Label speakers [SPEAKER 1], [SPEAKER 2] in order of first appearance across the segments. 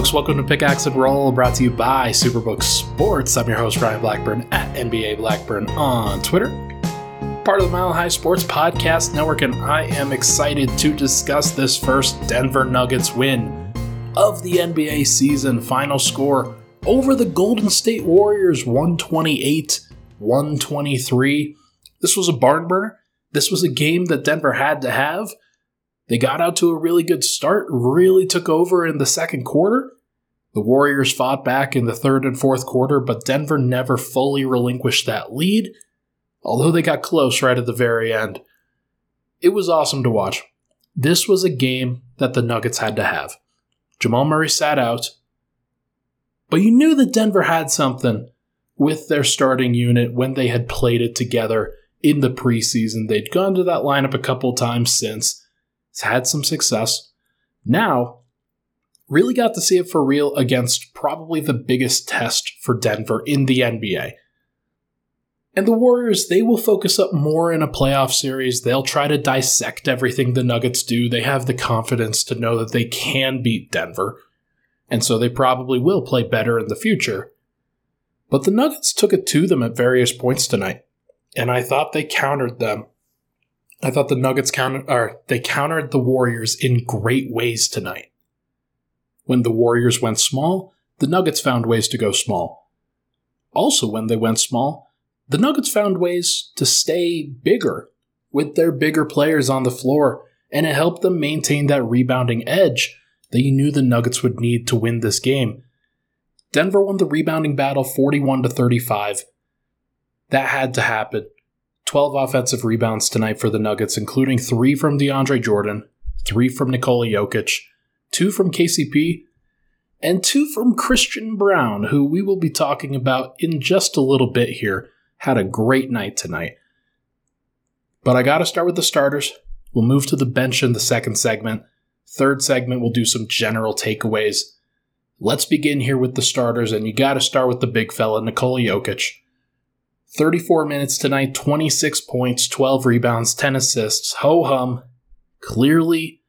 [SPEAKER 1] folks. Welcome to Pickaxe and Roll, brought to you by Superbook Sports. I'm your host, Ryan Blackburn, at NBA Blackburn on Twitter. Part of the Mile High Sports Podcast Network, and I am excited to discuss this first Denver Nuggets win of the NBA season. Final score over the Golden State Warriors, 128-123. This was a barn burner. This was a game that Denver had to have. They got out to a really good start, really took over in the second quarter. The Warriors fought back in the third and fourth quarter, but Denver never fully relinquished that lead, although they got close right at the very end. It was awesome to watch. This was a game that the Nuggets had to have. Jamal Murray sat out, but you knew that Denver had something with their starting unit when they had played it together in the preseason. They'd gone to that lineup a couple times since. It's had some success. Now, really got to see it for real against probably the biggest test for Denver in the NBA. And the Warriors, they will focus up more in a playoff series. They'll try to dissect everything the Nuggets do. They have the confidence to know that they can beat Denver. And so they probably will play better in the future. But the Nuggets took it to them at various points tonight. And I thought they countered them. I thought the Nuggets countered the Warriors in great ways tonight. When the Warriors went small, the Nuggets found ways to go small. Also, when they went small, the Nuggets found ways to stay bigger with their bigger players on the floor, and it helped them maintain that rebounding edge that you knew the Nuggets would need to win this game. Denver won the rebounding battle 41-35. That had to happen. 12 offensive rebounds tonight for the Nuggets, including 3 from DeAndre Jordan, 3 from Nikola Jokic, 2 from KCP, and 2 from Christian Braun, who we will be talking about in just a little bit here. Had a great night tonight. But I gotta start with the starters. We'll move to the bench in the second segment. Third segment, we'll do some general takeaways. Let's begin here with the starters, and you gotta start with the big fella, Nikola Jokic. 34 minutes tonight, 26 points, 12 rebounds, 10 assists. Ho-hum. Clearly,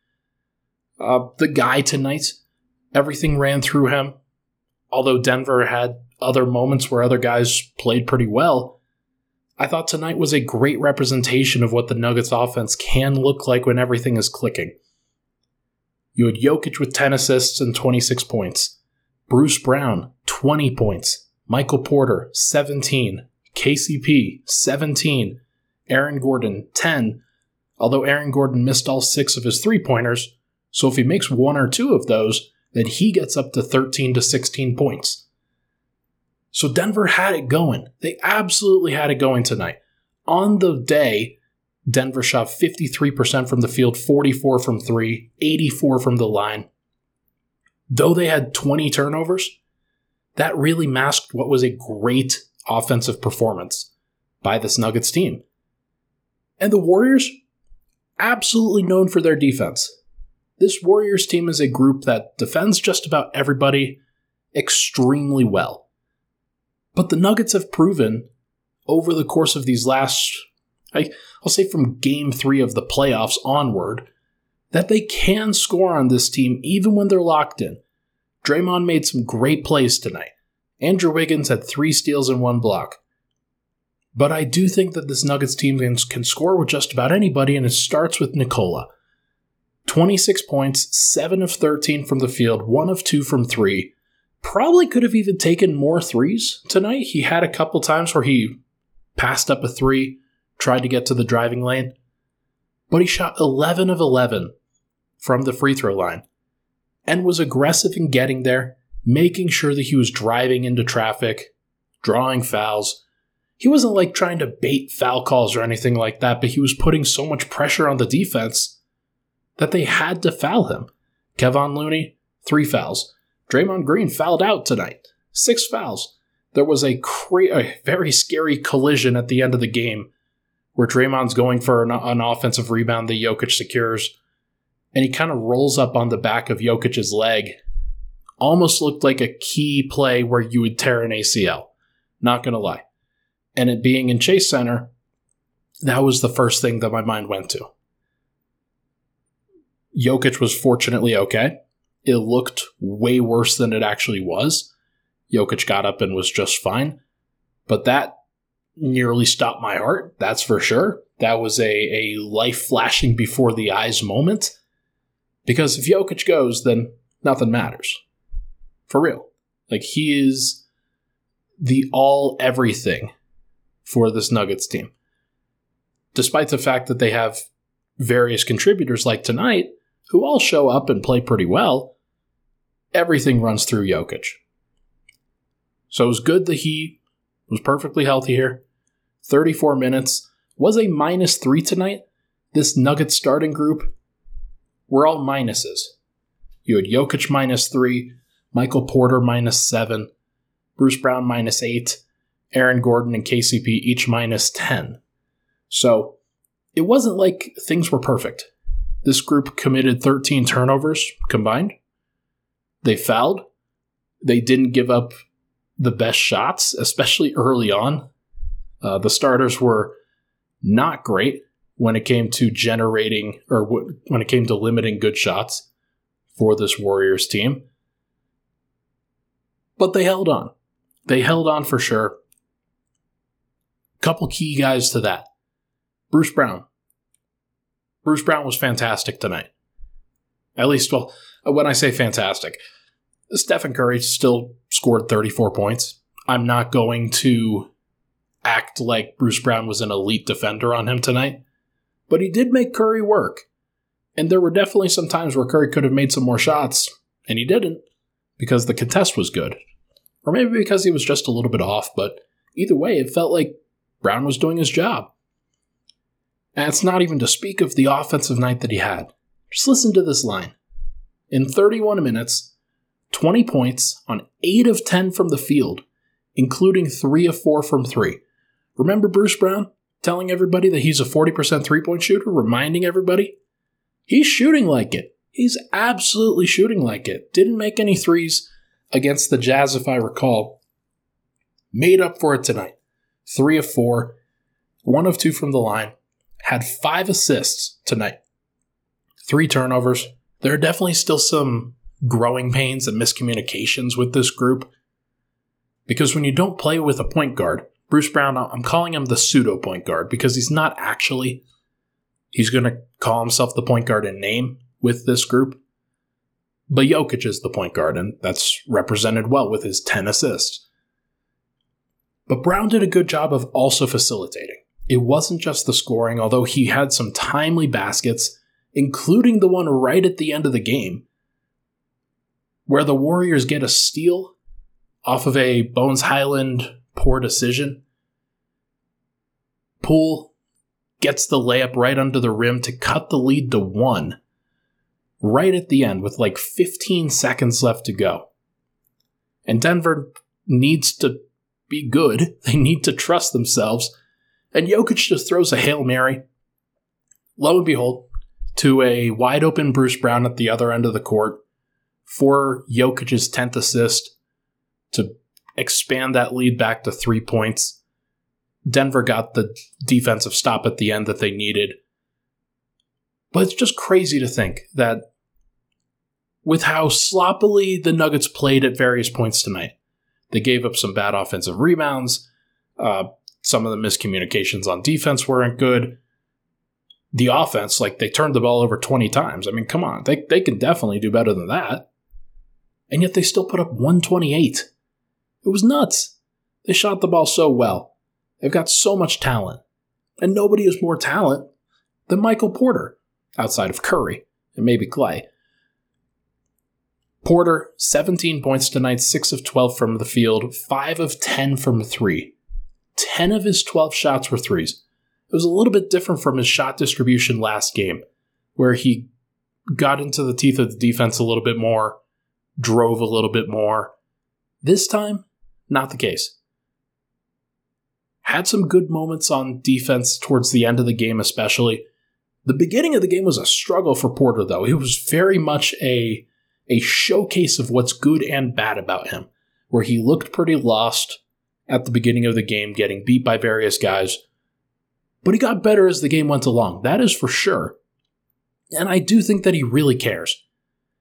[SPEAKER 1] the guy tonight. Everything ran through him. Although Denver had other moments where other guys played pretty well, I thought tonight was a great representation of what the Nuggets offense can look like when everything is clicking. You had Jokic with 10 assists and 26 points. Bruce Brown, 20 points. Michael Porter, 17. KCP, 17. Aaron Gordon, 10. Although Aaron Gordon missed all 6 of his three-pointers, so if he makes 1 or 2 of those, then he gets up to 13 to 16 points. So Denver had it going. They absolutely had it going tonight. On the day, Denver shot 53% from the field, 44 from 3, 84 from the line. Though they had 20 turnovers, that really masked what was a great offensive performance by this Nuggets team. And the Warriors, absolutely known for their defense. This Warriors team is a group that defends just about everybody extremely well. But the Nuggets have proven over the course of these last, I'll say from Game 3 of the playoffs onward, that they can score on this team even when they're locked in. Draymond made some great plays tonight. Andrew Wiggins had 3 steals and 1 block. But I do think that this Nuggets team can score with just about anybody, and it starts with Nikola. 26 points, 7 of 13 from the field, 1 of 2 from 3. Probably could have even taken more threes tonight. He had a couple times where he passed up a 3, tried to get to the driving lane. But he shot 11 of 11 from the free throw line and was aggressive in getting there, making sure that he was driving into traffic, drawing fouls. He wasn't like trying to bait foul calls or anything like that, but he was putting so much pressure on the defense that they had to foul him. Kevon Looney, 3 fouls. Draymond Green fouled out tonight. 6 fouls. There was a very scary collision at the end of the game where Draymond's going for an offensive rebound that Jokic secures, and he kind of rolls up on the back of Jokic's leg. Almost looked like a key play where you would tear an ACL. Not going to lie. And it being in Chase Center, that was the first thing that my mind went to. Jokic was fortunately okay. it looked way worse than it actually was. Jokic got up and was just fine. But that nearly stopped my heart, that's for sure. That was a life flashing before the eyes moment. Because if Jokic goes, then nothing matters. For real. Like, he is the all-everything for this Nuggets team. Despite the fact that they have various contributors like tonight, who all show up and play pretty well, everything runs through Jokic. So it was good that he was perfectly healthy here. 34 minutes. Was a -3 tonight. This Nuggets starting group were all minuses. You had Jokic -3, Michael Porter -7, Bruce Brown -8, Aaron Gordon and KCP each -10. So it wasn't like things were perfect. This group committed 13 turnovers combined. They fouled. They didn't give up the best shots, especially early on. The starters were not great when it came to generating, or when it came to limiting good shots for this Warriors team. But they held on. They held on for sure. Couple key guys to that. Bruce Brown. Bruce Brown was fantastic tonight. At least, well, when I say fantastic, Stephen Curry still scored 34 points. I'm not going to act like Bruce Brown was an elite defender on him tonight, but he did make Curry work. And there were definitely some times where Curry could have made some more shots, and he didn't, because the contest was good. Or maybe because he was just a little bit off, but either way, it felt like Brown was doing his job. And it's not even to speak of the offensive night that he had. Just listen to this line. In 31 minutes, 20 points on 8 of 10 from the field, including 3 of 4 from 3. Remember Bruce Brown telling everybody that he's a 40% three-point shooter, reminding everybody? He's shooting like it. He's absolutely shooting like it. Didn't make any threes against the Jazz, if I recall. Made up for it tonight. 3 of 4, 1 of 2 from the line. Had 5 assists tonight. 3 turnovers. There are definitely still some growing pains and miscommunications with this group. Because when you don't play with a point guard, Bruce Brown, I'm calling him the pseudo point guard because he's not actually. He's going to call himself the point guard in name with this group. But Jokic is the point guard, and that's represented well with his 10 assists. But Brown did a good job of also facilitating. It wasn't just the scoring, although he had some timely baskets, including the one right at the end of the game, where the Warriors get a steal off of a Bones Highland poor decision. Poole gets the layup right under the rim to cut the lead to 1 right at the end with like 15 seconds left to go. And Denver needs to be good. They need to trust themselves. And Jokic just throws a Hail Mary, lo and behold, to a wide open Bruce Brown at the other end of the court for Jokic's 10th assist to expand that lead back to 3 points. Denver got the defensive stop at the end that they needed. But it's just crazy to think that with how sloppily the Nuggets played at various points tonight, they gave up some bad offensive rebounds. Some of the miscommunications on defense weren't good. The offense, like, they turned the ball over 20 times. I mean, come on. They can definitely do better than that. And yet they still put up 128. It was nuts. They shot the ball so well. They've got so much talent. And nobody has more talent than Michael Porter, outside of Curry and maybe Clay. Porter, 17 points tonight, 6 of 12 from the field, 5 of 10 from 3. 10 of his 12 shots were threes. It was a little bit different from his shot distribution last game, where he got into the teeth of the defense a little bit more, drove a little bit more. This time, not the case. Had some good moments on defense towards the end of the game especially. The beginning of the game was a struggle for Porter, though. It was very much a showcase of what's good and bad about him, where he looked pretty lost at the beginning of the game, getting beat by various guys. But he got better as the game went along, that is for sure. And I do think that he really cares.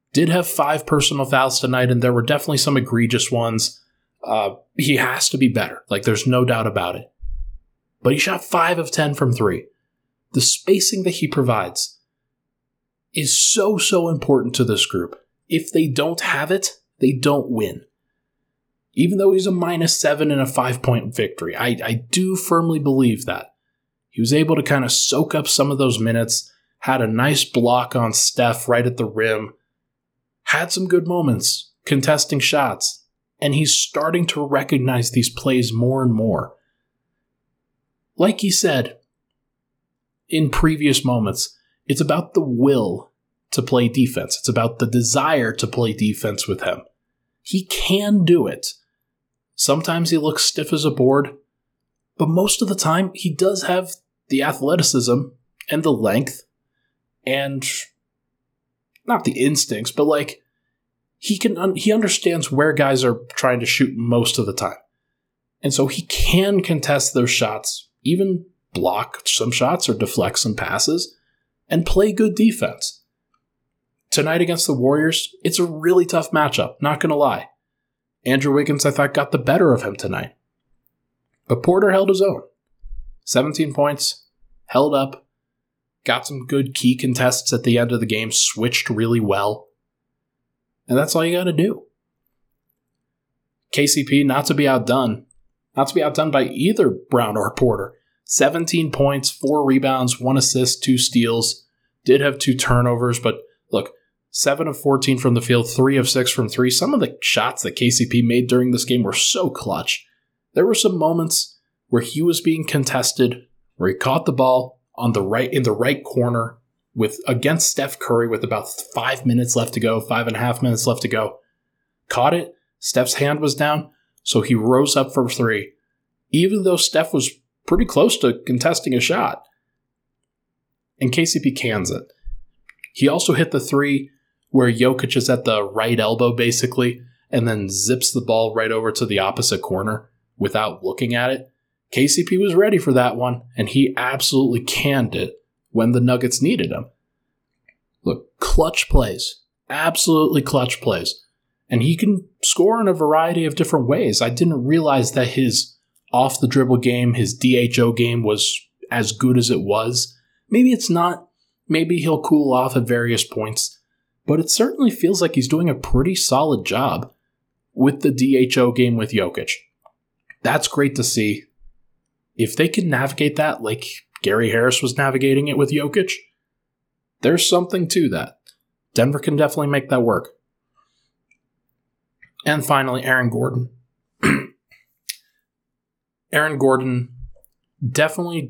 [SPEAKER 1] Did have 5 personal fouls tonight, and there were definitely some egregious ones. He has to be better. Like, there's no doubt about it. But he shot 5 of 10 from 3. The spacing that he provides is so, so important to this group. If they don't have it, they don't win. Even though he's a -7 in a 5-point victory, I do firmly believe that. He was able to kind of soak up some of those minutes, had a nice block on Steph right at the rim, had some good moments contesting shots, and he's starting to recognize these plays more and more. Like he said in previous moments, it's about the will to play defense. It's about the desire to play defense with him. He can do it. Sometimes he looks stiff as a board, but most of the time he does have the athleticism and the length and not the instincts, but like he understands where guys are trying to shoot most of the time. And so he can contest those shots, even block some shots or deflect some passes, and play good defense. Tonight against the Warriors, it's a really tough matchup, not going to lie. Andrew Wiggins, I thought, got the better of him tonight. But Porter held his own. 17 points, held up, got some good key contests at the end of the game, switched really well. And that's all you got to do. KCP, not to be outdone by either Brown or Porter. 17 points, 4 rebounds, 1 assist, 2 steals. Did have 2 turnovers, but look, 7 of 14 from the field, 3 of 6 from 3. Some of the shots that KCP made during this game were so clutch. There were some moments where he was being contested, where he caught the ball in the right corner against Steph Curry with about 5 minutes left to go, 5.5 minutes left to go. Caught it. Steph's hand was down, so he rose up for 3, even though Steph was pretty close to contesting a shot. And KCP cans it. He also hit the 3 where Jokic is at the right elbow, basically, and then zips the ball right over to the opposite corner without looking at it. KCP was ready for that one, and he absolutely canned it when the Nuggets needed him. Look, clutch plays. Absolutely clutch plays. And he can score in a variety of different ways. I didn't realize that his off-the-dribble game, his DHO game, was as good as it was. Maybe it's not. Maybe he'll cool off at various points. But it certainly feels like he's doing a pretty solid job with the DHO game with Jokic. That's great to see. If they can navigate that like Gary Harris was navigating it with Jokic, there's something to that. Denver can definitely make that work. And finally, Aaron Gordon. Aaron Gordon definitely,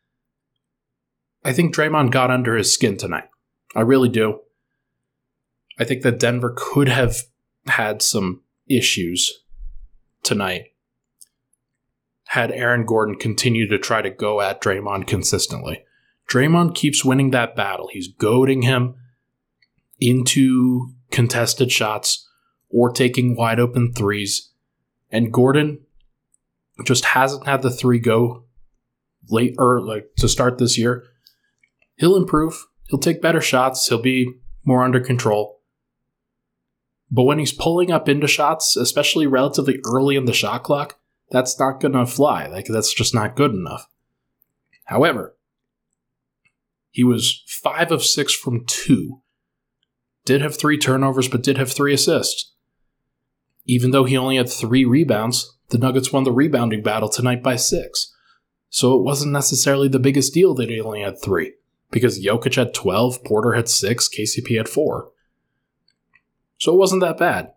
[SPEAKER 1] I think Draymond got under his skin tonight. I really do. I think that Denver could have had some issues tonight had Aaron Gordon continue to try to go at Draymond consistently. Draymond keeps winning that battle. He's goading him into contested shots or taking wide open threes. And Gordon just hasn't had the 3 go late or like to start this year. He'll improve. He'll take better shots. He'll be more under control. But when he's pulling up into shots, especially relatively early in the shot clock, that's not going to fly. Like, that's just not good enough. However, he was 5 of 6 from 2. Did have 3 turnovers, but did have 3 assists. Even though he only had 3 rebounds, the Nuggets won the rebounding battle tonight by 6. So it wasn't necessarily the biggest deal that he only had 3. Because Jokic had 12, Porter had 6, KCP had 4. So it wasn't that bad.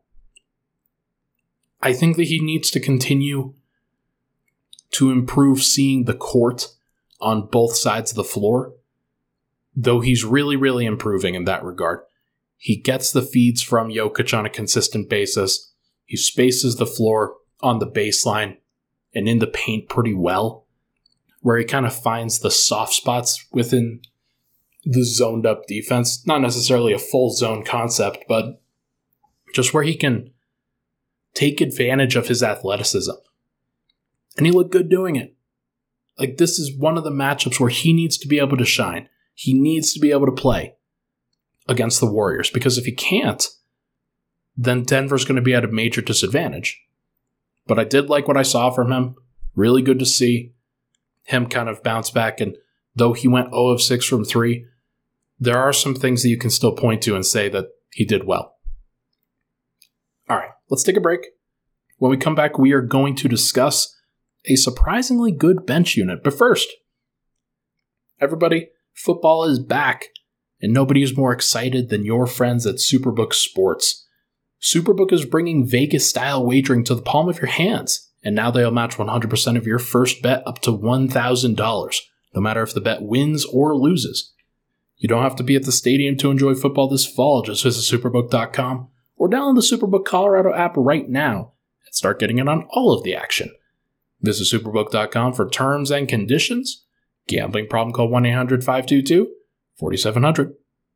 [SPEAKER 1] I think that he needs to continue to improve seeing the court on both sides of the floor, though he's really, really improving in that regard. He gets the feeds from Jokic on a consistent basis. He spaces the floor on the baseline and in the paint pretty well, where he kind of finds the soft spots within the zoned up defense. Not necessarily a full zone concept, but just where he can take advantage of his athleticism. And he looked good doing it. Like, this is one of the matchups where he needs to be able to shine. He needs to be able to play. against the Warriors, because if he can't, then Denver's going to be at a major disadvantage. But I did like what I saw from him. Really good to see him kind of bounce back. And though he went 0 of 6 from 3, there are some things that you can still point to and say that he did well. All right, let's take a break. When we come back, we are going to discuss a surprisingly good bench unit. But first, everybody, football is back, and nobody is more excited than your friends at Superbook Sports. Superbook is bringing Vegas-style wagering to the palm of your hands, and now they'll match 100% of your first bet up to $1,000, no matter if the bet wins or loses. You don't have to be at the stadium to enjoy football this fall. Just visit Superbook.com or download the Superbook Colorado app right now and start getting in on all of the action. Visit Superbook.com for terms and conditions. Gambling problem, call 1-800-522-4700.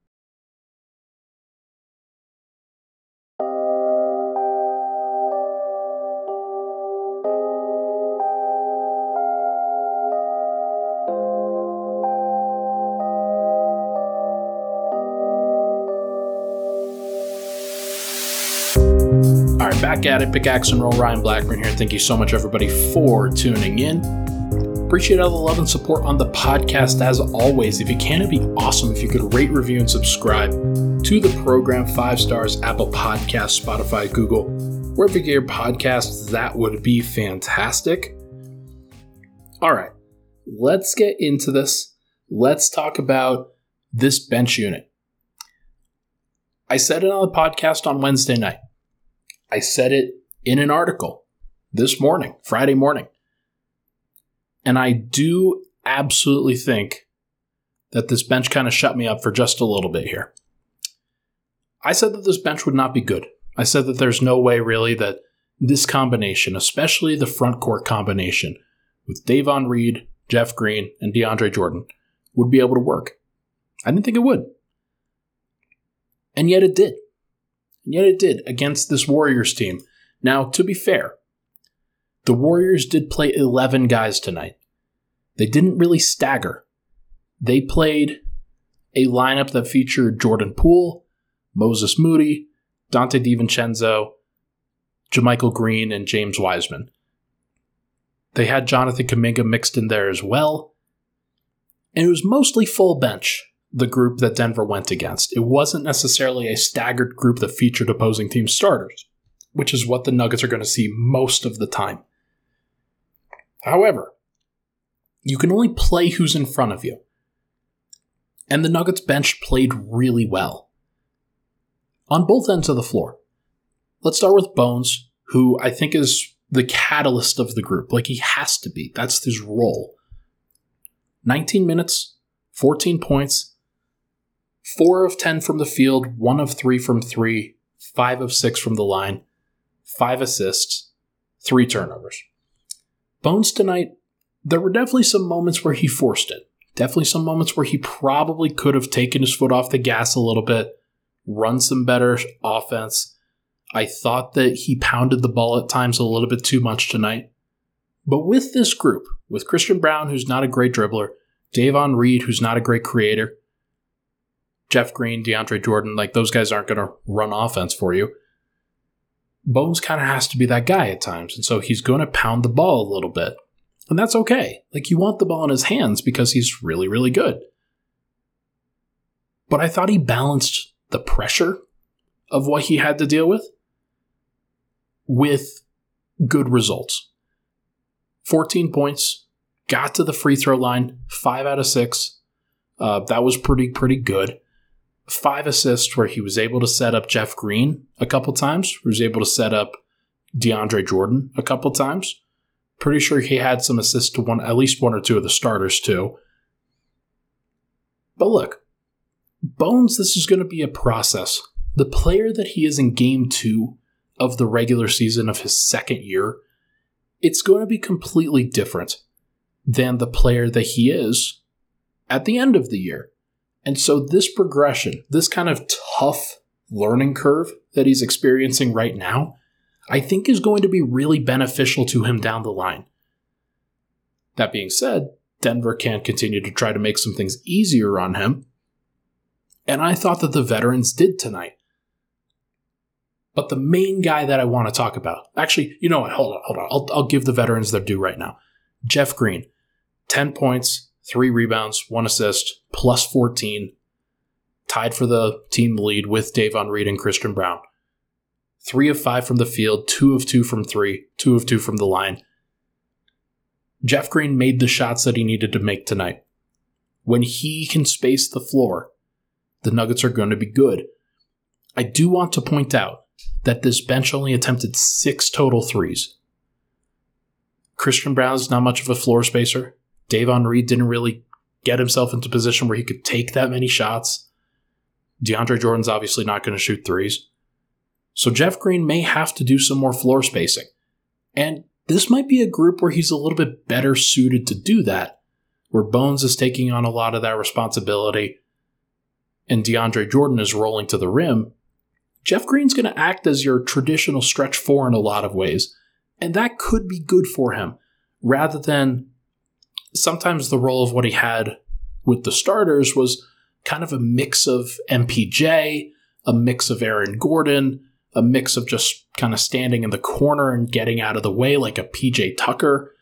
[SPEAKER 1] Back at it, Pickaxe and Roll, Ryan Blackburn here. Thank you so much, everybody, for tuning in. Appreciate all the love and support on the podcast, as always. If you can, it'd be awesome if you could rate, review, and subscribe to the program. 5 stars, Apple Podcasts, Spotify, Google, wherever you get your podcasts, that would be fantastic. All right, let's get into this. Let's talk about this bench unit. I said it on the podcast on Wednesday night. I said it in an article this morning, Friday morning. And I do absolutely think that this bench kind of shut me up for just a little bit here. I said that this bench would not be good. I said that there's no way really that this combination, especially the front court combination with Davon Reed, Jeff Green, and DeAndre Jordan, would be able to work. I didn't think it would. And yet it did. And yet it did against this Warriors team. Now, to be fair, the Warriors did play 11 guys tonight. They didn't really stagger. They played a lineup that featured Jordan Poole, Moses Moody, Dante DiVincenzo, JaMychal Green, and James Wiseman. They had Jonathan Kuminga mixed in there as well. And it was mostly full bench, the group that Denver went against. It wasn't necessarily a staggered group that featured opposing team starters, which is what the Nuggets are going to see most of the time. However, you can only play who's in front of you. And the Nuggets bench played really well on both ends of the floor. Let's start with Bones, who I think is the catalyst of the group. Like, he has to be. That's his role. 19 minutes, 14 points, 4 of 10 from the field, 1 of 3 from 3, 5 of 6 from the line, 5 assists, 3 turnovers. Bones tonight, there were definitely some moments where he forced it. Definitely some moments where he probably could have taken his foot off the gas a little bit, run some better offense. I thought that he pounded the ball at times a little bit too much tonight. But with this group, with Christian Braun, who's not a great dribbler, Davon Reed, who's not a great creator, Jeff Green, DeAndre Jordan, like, those guys aren't going to run offense for you. Bones kind of has to be that guy at times, and so he's going to pound the ball a little bit. And that's okay. Like, you want the ball in his hands because he's really, really good. But I thought he balanced the pressure of what he had to deal with good results. 14 points, got to the free throw line, 5 out of 6. That was pretty good. 5 assists where he was able to set up Jeff Green a couple times. He was able to set up DeAndre Jordan a couple times. Pretty sure he had some assists to at least 1 or 2 of the starters too. But look, Bones, this is going to be a process. The player that he is in game 2 of the regular season of his second year, it's going to be completely different than the player that he is at the end of the year. And so this progression, this kind of tough learning curve that he's experiencing right now, I think is going to be really beneficial to him down the line. That being said, Denver can continue to try to make some things easier on him. And I thought that the veterans did tonight. But the main guy that I want to talk about, actually, you know what? Hold on. I'll give the veterans their due right now. Jeff Green, 10 points, 3 rebounds, 1 assist, plus 14. Tied for the team lead with Davon Reed and Christian Braun. 3 of 5 from the field, 2 of 2 from 3, 2 of 2 from the line. Jeff Green made the shots that he needed to make tonight. When he can space the floor, the Nuggets are going to be good. I do want to point out that this bench only attempted 6 total threes. Christian Braun is not much of a floor spacer. Davon Reed didn't really get himself into a position where he could take that many shots. DeAndre Jordan's obviously not going to shoot threes. So Jeff Green may have to do some more floor spacing. And this might be a group where he's a little bit better suited to do that, where Bones is taking on a lot of that responsibility and DeAndre Jordan is rolling to the rim. Jeff Green's going to act as your traditional stretch 4 in a lot of ways, and that could be good for him, rather than sometimes the role of what he had with the starters was kind of a mix of MPJ, a mix of Aaron Gordon, a mix of just kind of standing in the corner and getting out of the way like a PJ Tucker.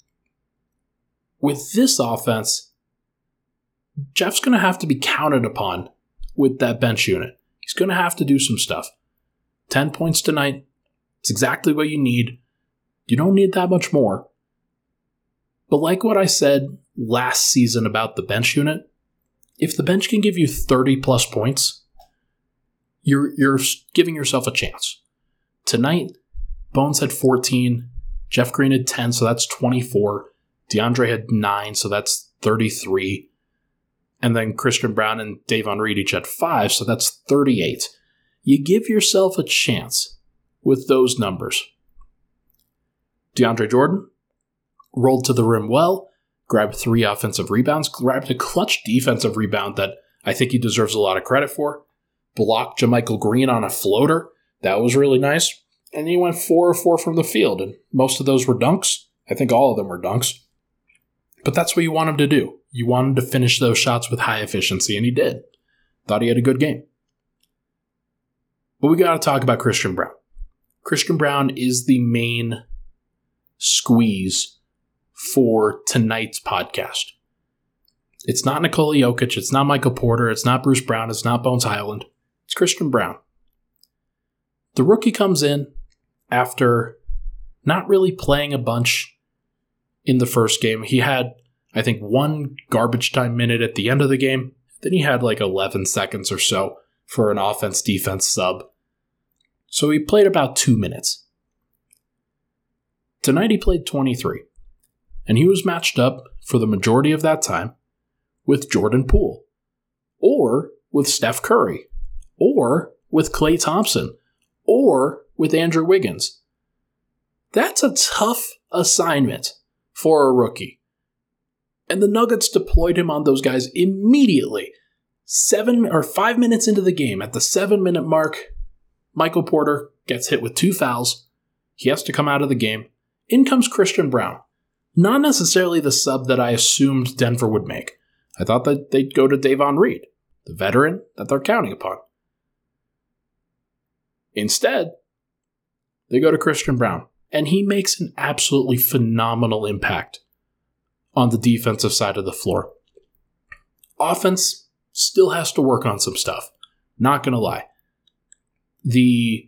[SPEAKER 1] With this offense, Jeff's going to have to be counted upon with that bench unit. He's going to have to do some stuff. 10 points tonight. It's exactly what you need. You don't need that much more. But like what I said last season about the bench unit, if the bench can give you 30 plus points, you're giving yourself a chance. Tonight, Bones had 14. Jeff Green had 10, so that's 24. DeAndre had 9, so that's 33. And then Christian Braun and Davon Reed each had 5, so that's 38. You give yourself a chance with those numbers. DeAndre Jordan rolled to the rim well, grabbed 3 offensive rebounds, grabbed a clutch defensive rebound that I think he deserves a lot of credit for, blocked JaMychal Green on a floater. That was really nice. And he went 4 of 4 from the field, and most of those were dunks. I think all of them were dunks. But that's what you want him to do. You want him to finish those shots with high efficiency, and he did. Thought he had a good game. But we got to talk about Christian Braun. Christian Braun is the main squeeze for tonight's podcast. It's not Nikola Jokic, it's not Michael Porter, it's not Bruce Brown, it's not Bones Hyland. It's Christian Braun. The rookie comes in after not really playing a bunch in the first game. He had, I think, 1 garbage time minute at the end of the game. Then he had like 11 seconds or so for an offense-defense sub. So he played about 2 minutes. Tonight he played 23. And he was matched up for the majority of that time with Jordan Poole. Or with Steph Curry. Or with Klay Thompson. Or with Andrew Wiggins. That's a tough assignment for a rookie. And the Nuggets deployed him on those guys immediately. 5 minutes into the game, at the 7-minute mark, Michael Porter gets hit with 2 fouls. He has to come out of the game. In comes Christian Braun. Not necessarily the sub that I assumed Denver would make. I thought that they'd go to Davon Reed, the veteran that they're counting upon. Instead, they go to Christian Braun, and he makes an absolutely phenomenal impact on the defensive side of the floor. Offense still has to work on some stuff. Not going to lie. The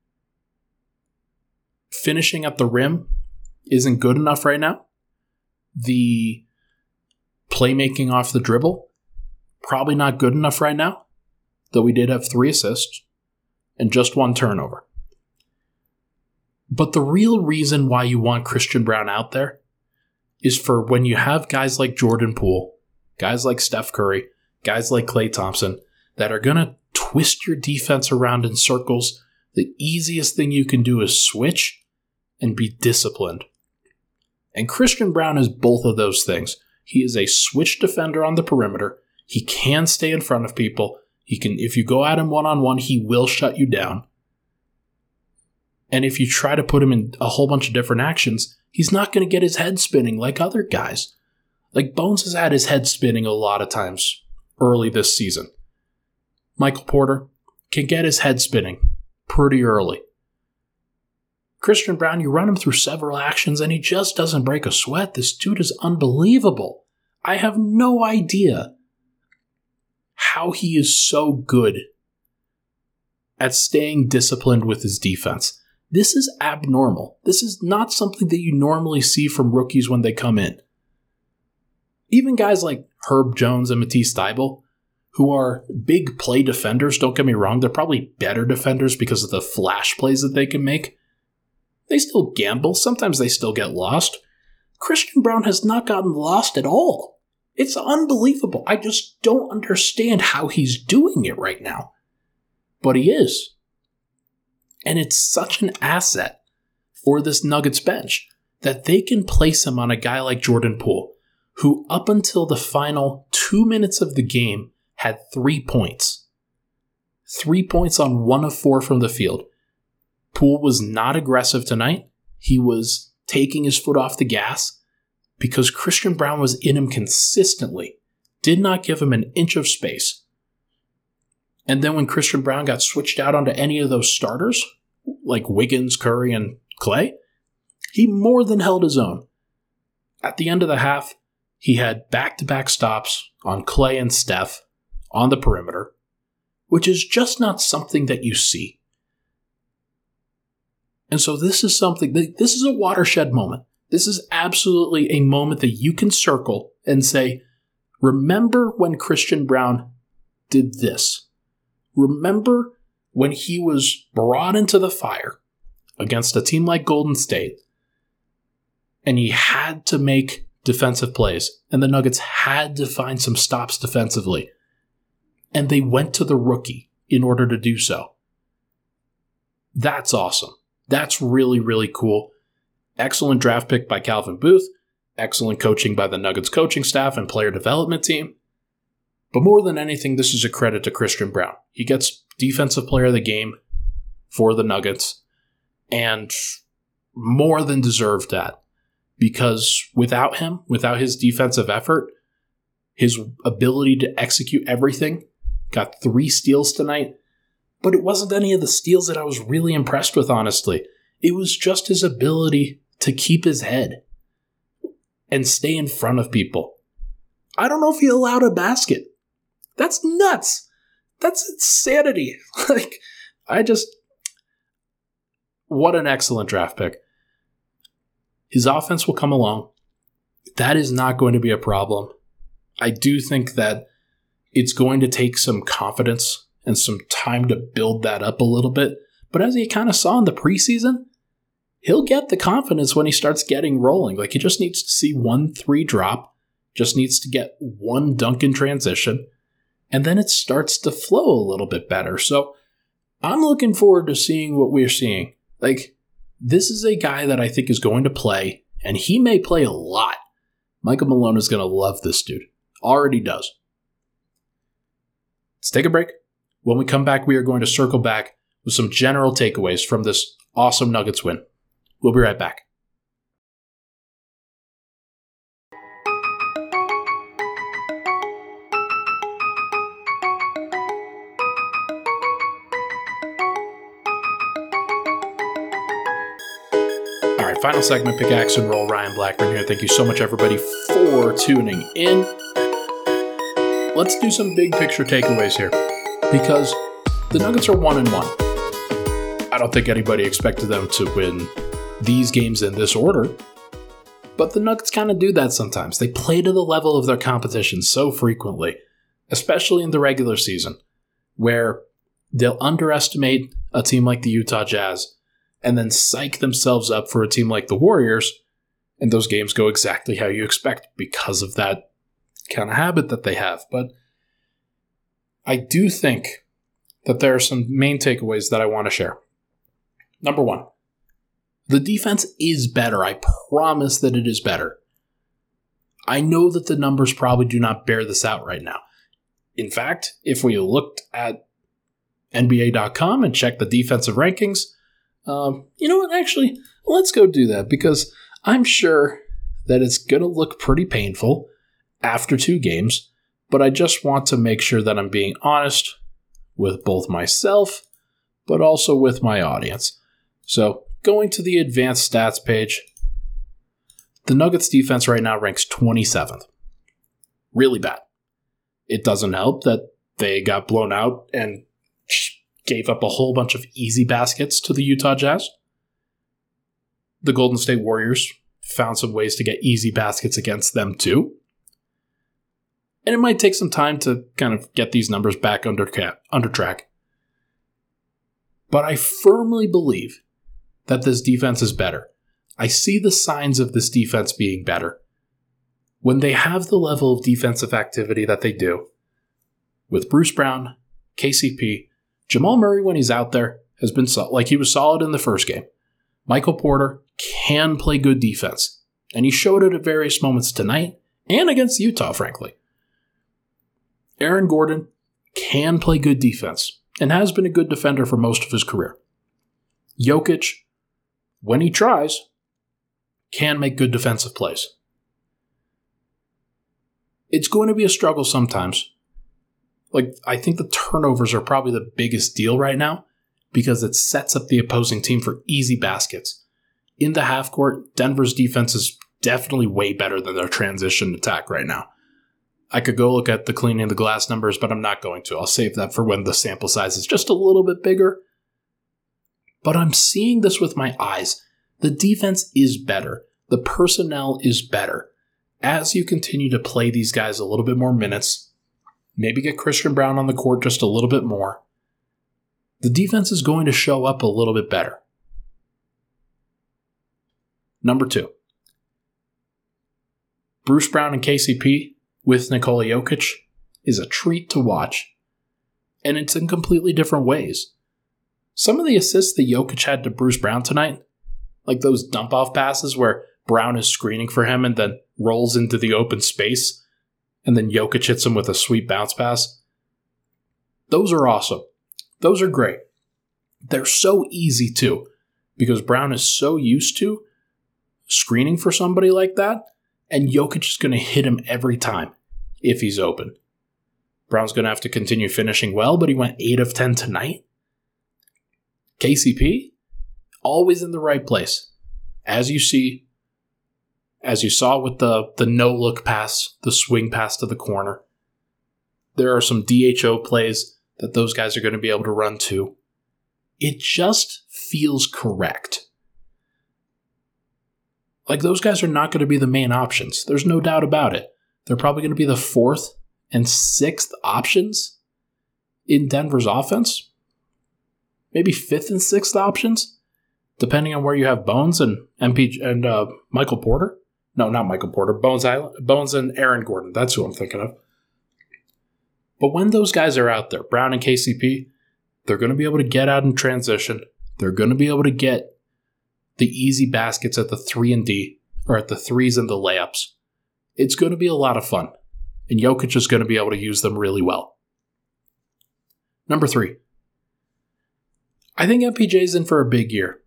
[SPEAKER 1] finishing at the rim isn't good enough right now. The playmaking off the dribble, probably not good enough right now, though we did have 3 assists and just 1 turnover. But the real reason why you want Christian Braun out there is for when you have guys like Jordan Poole, guys like Steph Curry, guys like Klay Thompson, that are going to twist your defense around in circles. The easiest thing you can do is switch and be disciplined. And Christian Braun is both of those things. He is a switch defender on the perimeter. He can stay in front of people. He can, if you go at him one-on-one, he will shut you down. And if you try to put him in a whole bunch of different actions, he's not going to get his head spinning like other guys. Like Bones has had his head spinning a lot of times early this season. Michael Porter can get his head spinning pretty early. Christian Braun, you run him through several actions and he just doesn't break a sweat. This dude is unbelievable. I have no idea how he is so good at staying disciplined with his defense. This is abnormal. This is not something that you normally see from rookies when they come in. Even guys like Herb Jones and Matisse Thybulle, who are big play defenders, don't get me wrong, they're probably better defenders because of the flash plays that they can make. They still gamble. Sometimes they still get lost. Christian Braun has not gotten lost at all. It's unbelievable. I just don't understand how he's doing it right now. But he is. And it's such an asset for this Nuggets bench that they can place him on a guy like Jordan Poole, who up until the final 2 minutes of the game had 3 points. 3 points on 1 of 4 from the field. Poole was not aggressive tonight. He was taking his foot off the gas because Christian Braun was in him consistently. Did not give him an inch of space. And then when Christian Braun got switched out onto any of those starters, like Wiggins, Curry, and Clay, he more than held his own. At the end of the half, he had back-to-back stops on Clay and Steph on the perimeter, which is just not something that you see. And so this is a watershed moment. This is absolutely a moment that you can circle and say, remember when Christian Braun did this. Remember when he was brought into the fire against a team like Golden State, and he had to make defensive plays, and the Nuggets had to find some stops defensively, and they went to the rookie in order to do so. That's awesome. That's really, really cool. Excellent draft pick by Calvin Booth. Excellent coaching by the Nuggets coaching staff and player development team. But more than anything, this is a credit to Christian Braun. He gets Defensive Player of the Game for the Nuggets, and more than deserved that. Because without him, without his defensive effort, his ability to execute everything, got 3 steals tonight, but it wasn't any of the steals that I was really impressed with, honestly. It was just his ability to keep his head and stay in front of people. I don't know if he allowed a basket. That's nuts. That's insanity. What an excellent draft pick. His offense will come along. That is not going to be a problem. I do think that it's going to take some confidence and some time to build that up a little bit. But as you kind of saw in the preseason, he'll get the confidence when he starts getting rolling. Like, he just needs to see 1 3 drop, just needs to get 1 dunk in transition, and then it starts to flow a little bit better. So I'm looking forward to seeing what we're seeing. Like, this is a guy that I think is going to play, and he may play a lot. Michael Malone is going to love this dude. Already does. Let's take a break. When we come back, we are going to circle back with some general takeaways from this awesome Nuggets win. We'll be right back. All right, final segment, Pickaxe and Roll. Ryan Blackburn here. Thank you so much, everybody, for tuning in. Let's do some big picture takeaways here, because the Nuggets are 1-1. I don't think anybody expected them to win these games in this order, but the Nuggets kind of do that sometimes. They play to the level of their competition so frequently, especially in the regular season, where they'll underestimate a team like the Utah Jazz and then psych themselves up for a team like the Warriors, and those games go exactly how you expect because of that kind of habit that they have. But I do think that there are some main takeaways that I want to share. Number 1, the defense is better. I promise that it is better. I know that the numbers probably do not bear this out right now. In fact, if we looked at NBA.com and checked the defensive rankings, you know what? Actually, let's go do that, because I'm sure that it's going to look pretty painful after 2 games, but I just want to make sure that I'm being honest with both myself, but also with my audience. So, going to the advanced stats page, the Nuggets defense right now ranks 27th. Really bad. It doesn't help that they got blown out and gave up a whole bunch of easy baskets to the Utah Jazz. The Golden State Warriors found some ways to get easy baskets against them too. And it might take some time to kind of get these numbers back under track. But I firmly believe that this defense is better. I see the signs of this defense being better. When they have the level of defensive activity that they do, with Bruce Brown, KCP, Jamal Murray when he's out there has been he was solid in the first game. Michael Porter can play good defense, and he showed it at various moments tonight and against Utah, frankly. Aaron Gordon can play good defense and has been a good defender for most of his career. Jokic, when he tries, can make good defensive plays. It's going to be a struggle sometimes. I think the turnovers are probably the biggest deal right now because it sets up the opposing team for easy baskets. In the half court, Denver's defense is definitely way better than their transition attack right now. I could go look at the cleaning the glass numbers, but I'm not going to. I'll save that for when the sample size is just a little bit bigger. But I'm seeing this with my eyes. The defense is better. The personnel is better. As you continue to play these guys a little bit more minutes, maybe get Christian Braun on the court just a little bit more, the defense is going to show up a little bit better. Number 2. Bruce Brown and KCP with Nikola Jokic is a treat to watch. And it's in completely different ways. Some of the assists that Jokic had to Bruce Brown tonight, like those dump-off passes where Brown is screening for him and then rolls into the open space, and then Jokic hits him with a sweet bounce pass. Those are awesome. Those are great. They're so easy too, because Brown is so used to screening for somebody like that, and Jokic is going to hit him every time if he's open. Brown's going to have to continue finishing well, but he went 8 of 10 tonight. KCP, always in the right place. As you saw with the no-look pass, the swing pass to the corner. There are some DHO plays that those guys are going to be able to run to. It just feels correct. Those guys are not going to be the main options. There's no doubt about it. They're probably going to be the 4th and 6th options in Denver's offense. Maybe 5th and 6th options, depending on where you have Bones and Michael Porter. No, not Michael Porter. Bones and Aaron Gordon. That's who I'm thinking of. But when those guys are out there, Brown and KCP, they're going to be able to get out in transition. They're going to be able to get the easy baskets at the 3 and D, or at the threes and the layups. It's going to be a lot of fun. And Jokic is going to be able to use them really well. Number 3. I think MPJ's in for a big year.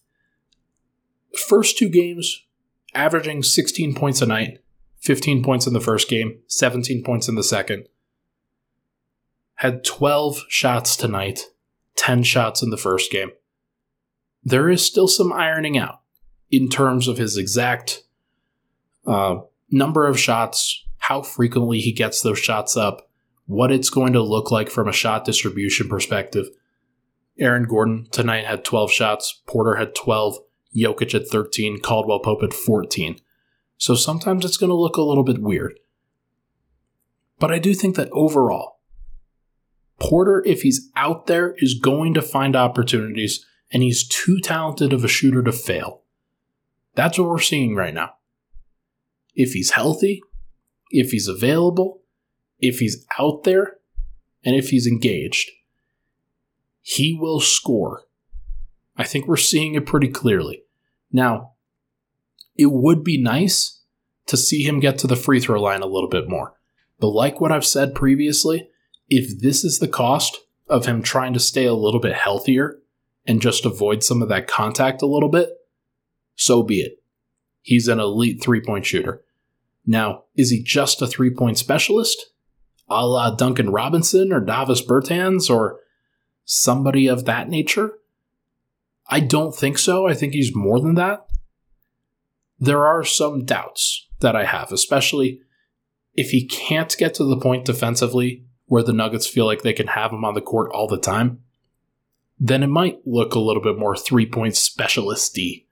[SPEAKER 1] First 2 games, averaging 16 points a night, 15 points in the first game, 17 points in the second. Had 12 shots tonight, 10 shots in the first game. There is still some ironing out in terms of his exact number of shots, how frequently he gets those shots up, what it's going to look like from a shot distribution perspective. Aaron Gordon tonight had 12 shots, Porter had 12, Jokic had 13, Caldwell Pope had 14. So sometimes it's going to look a little bit weird. But I do think that overall, Porter, if he's out there, is going to find opportunities, and he's too talented of a shooter to fail. That's what we're seeing right now. If he's healthy, if he's available, if he's out there, and if he's engaged, he will score. I think we're seeing it pretty clearly. Now, it would be nice to see him get to the free throw line a little bit more. But like what I've said previously, if this is the cost of him trying to stay a little bit healthier and just avoid some of that contact a little bit, so be it. He's an elite three-point shooter. Now, is he just a three-point specialist? A la Duncan Robinson or Davis Bertans or somebody of that nature? I don't think so. I think he's more than that. There are some doubts that I have, especially if he can't get to the point defensively where the Nuggets feel like they can have him on the court all the time. Then it might look a little bit more three-point specialist-y.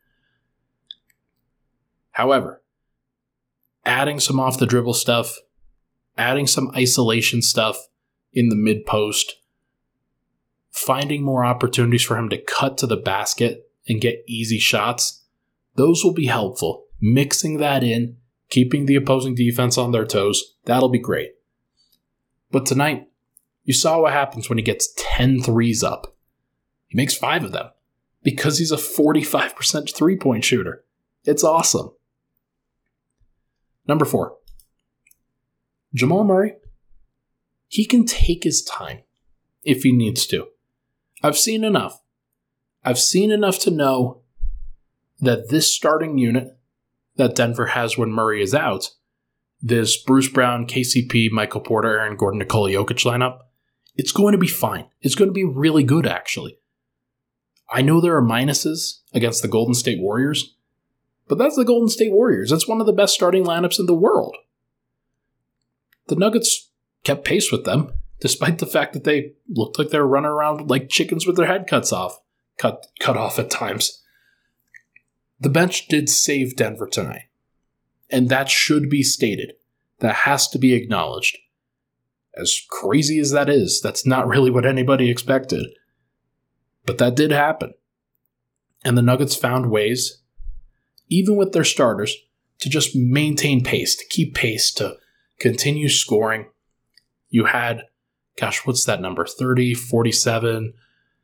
[SPEAKER 1] However, adding some off-the-dribble stuff, adding some isolation stuff in the mid-post, finding more opportunities for him to cut to the basket and get easy shots, those will be helpful. Mixing that in, keeping the opposing defense on their toes, that'll be great. But tonight, you saw what happens when he gets 10 threes up. He makes 5 of them because he's a 45% three-point shooter. It's awesome. Number 4. Jamal Murray. He can take his time if he needs to. I've seen enough. I've seen enough to know that this starting unit that Denver has when Murray is out, this Bruce Brown, KCP, Michael Porter, Aaron Gordon, Nikola Jokic lineup, it's going to be fine. It's going to be really good, actually. I know there are minuses against the Golden State Warriors, but that's the Golden State Warriors. That's one of the best starting lineups in the world. The Nuggets kept pace with them, despite the fact that they looked like they were running around like chickens with their head cut off at times. The bench did save Denver tonight, and that should be stated. That has to be acknowledged. As crazy as that is, that's not really what anybody expected. But that did happen. And the Nuggets found ways, even with their starters, to just maintain pace, to keep pace, to continue scoring. You had, what's that number? 30, 47,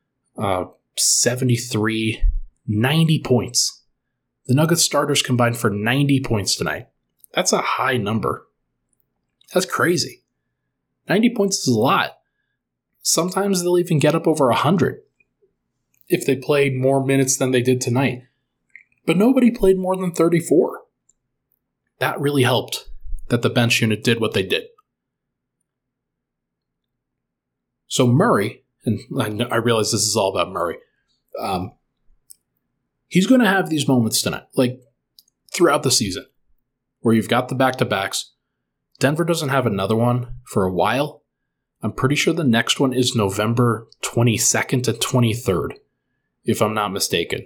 [SPEAKER 1] 73, 90 points. The Nuggets starters combined for 90 points tonight. That's a high number. That's crazy. 90 points is a lot. Sometimes they'll even get up over 100 if they play more minutes than they did tonight. But nobody played more than 34. That really helped that the bench unit did what they did. So Murray, and I realize this is all about Murray, he's going to have these moments tonight, like throughout the season, where you've got the back-to-backs. Denver doesn't have another one for a while. I'm pretty sure the next one is November 22nd to 23rd, if I'm not mistaken.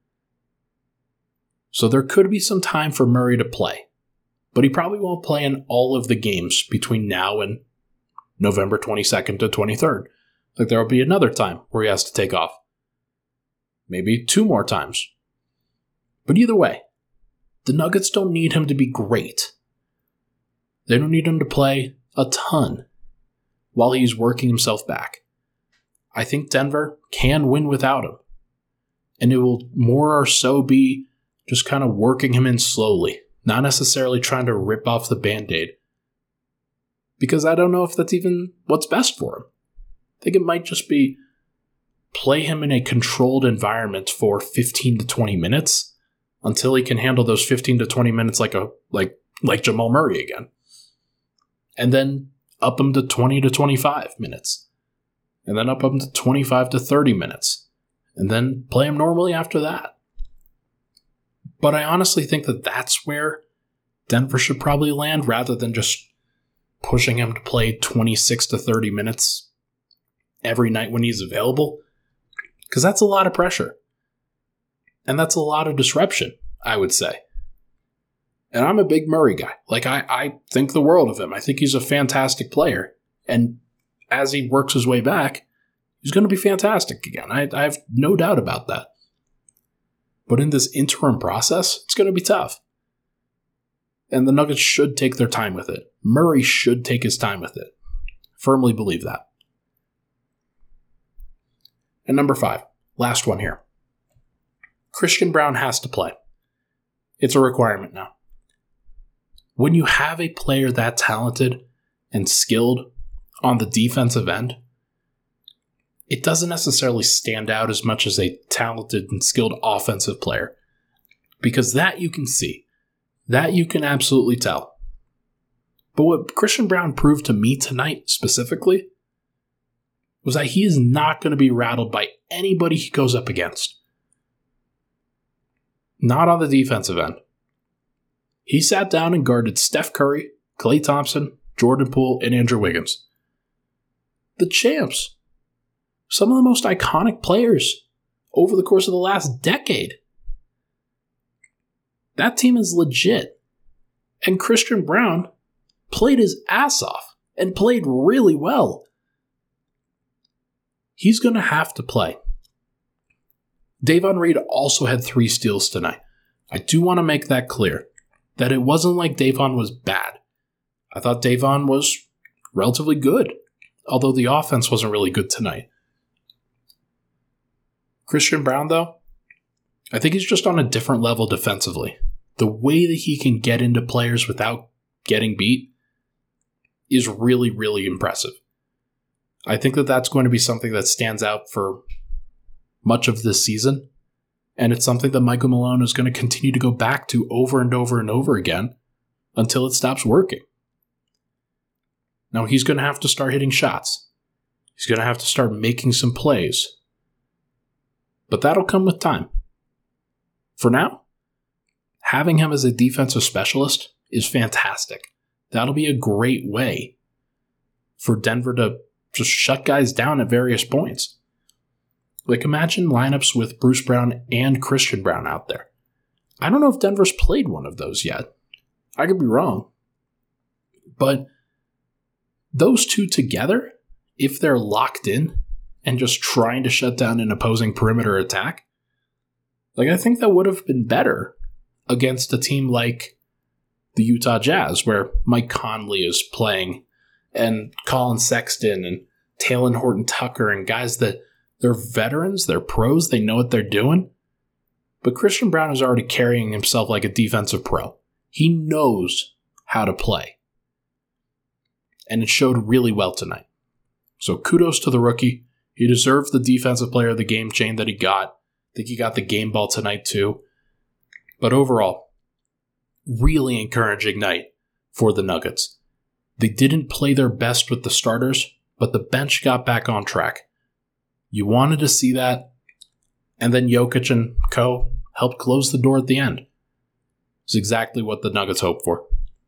[SPEAKER 1] So there could be some time for Murray to play, but he probably won't play in all of the games between now and November 22nd to 23rd. Like there will be another time where he has to take off. Maybe 2 more times. But either way, the Nuggets don't need him to be great. They don't need him to play a ton while he's working himself back. I think Denver can win without him. And it will more or so be just kind of working him in slowly, not necessarily trying to rip off the Band-Aid. Because I don't know if that's even what's best for him. I think it might just be play him in a controlled environment for 15 to 20 minutes until he can handle those 15 to 20 minutes like Jamal Murray again. And then up him to 20 to 25 minutes. And then up him to 25 to 30 minutes. And then play him normally after that. But I honestly think that that's where Denver should probably land rather than just pushing him to play 26 to 30 minutes every night when he's available. Because that's a lot of pressure. And that's a lot of disruption, I would say. And I'm a big Murray guy. Like, I think the world of him. I think he's a fantastic player. And as he works his way back, he's going to be fantastic again. I have no doubt about that. But in this interim process, it's going to be tough. And the Nuggets should take their time with it. Murray should take his time with it. Firmly believe that. And number 5, last one here. Christian Braun has to play. It's a requirement now. When you have a player that talented and skilled on the defensive end, it doesn't necessarily stand out as much as a talented and skilled offensive player. Because that you can see. That you can absolutely tell. But what Christian Braun proved to me tonight specifically was that he is not going to be rattled by anybody he goes up against. Not on the defensive end. He sat down and guarded Steph Curry, Klay Thompson, Jordan Poole, and Andrew Wiggins. The champs. Some of the most iconic players over the course of the last decade. That team is legit. And Christian Braun played his ass off and played really well. He's going to have to play. Davon Reed also had 3 steals tonight. I do want to make that clear, that it wasn't like Davon was bad. I thought Davon was relatively good, although the offense wasn't really good tonight. Christian Braun, though, I think he's just on a different level defensively. The way that he can get into players without getting beat is really, really impressive. I think that that's going to be something that stands out for much of this season, and it's something that Michael Malone is going to continue to go back to over and over and over again until it stops working. Now, he's going to have to start hitting shots. He's going to have to start making some plays. But that'll come with time. For now, having him as a defensive specialist is fantastic. That'll be a great way for Denver to just shut guys down at various points. Like, imagine lineups with Bruce Brown and Christian Braun out there. I don't know if Denver's played one of those yet. I could be wrong. But those two together, if they're locked in and just trying to shut down an opposing perimeter attack, like, I think that would have been better against a team like the Utah Jazz, where Mike Conley is playing, and Colin Sexton and Talen Horton-Tucker, and guys that they're veterans, they're pros, they know what they're doing. But Christian Braun is already carrying himself like a defensive pro. He knows how to play. And it showed really well tonight. So kudos to the rookie. He deserved the defensive player of the game chain that he got. I think he got the game ball tonight too. But overall, really encouraging night for the Nuggets. They didn't play their best with the starters, but the bench got back on track. You wanted to see that, and then Jokic and co. helped close the door at the end. It's exactly what the Nuggets hoped for.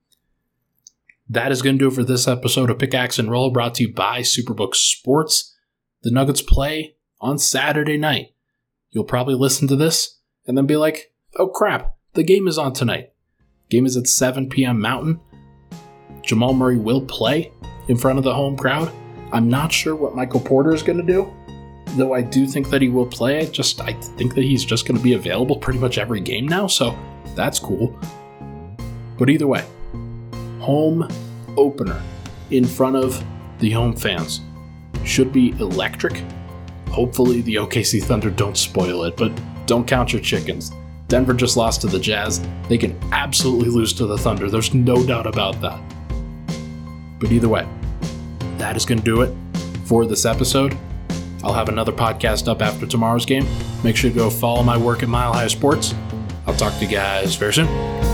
[SPEAKER 1] That is going to do it for this episode of Pickaxe and Roll, brought to you by Superbook Sports. The Nuggets play on Saturday night. You'll probably listen to this and then be like, oh crap, the game is on tonight. Game is at 7 p.m. Mountain. Jamal Murray will play in front of the home crowd. I'm not sure what Michael Porter is going to do, though I do think that he will play. I think that he's just going to be available pretty much every game now, so that's cool. But either way, home opener in front of the home fans should be electric. Hopefully the OKC Thunder don't spoil it, but don't count your chickens. Denver just lost to the Jazz. They can absolutely lose to the Thunder. There's no doubt about that. But either way, that is going to do it for this episode. I'll have another podcast up after tomorrow's game. Make sure to go follow my work at Mile High Sports. I'll talk to you guys very soon.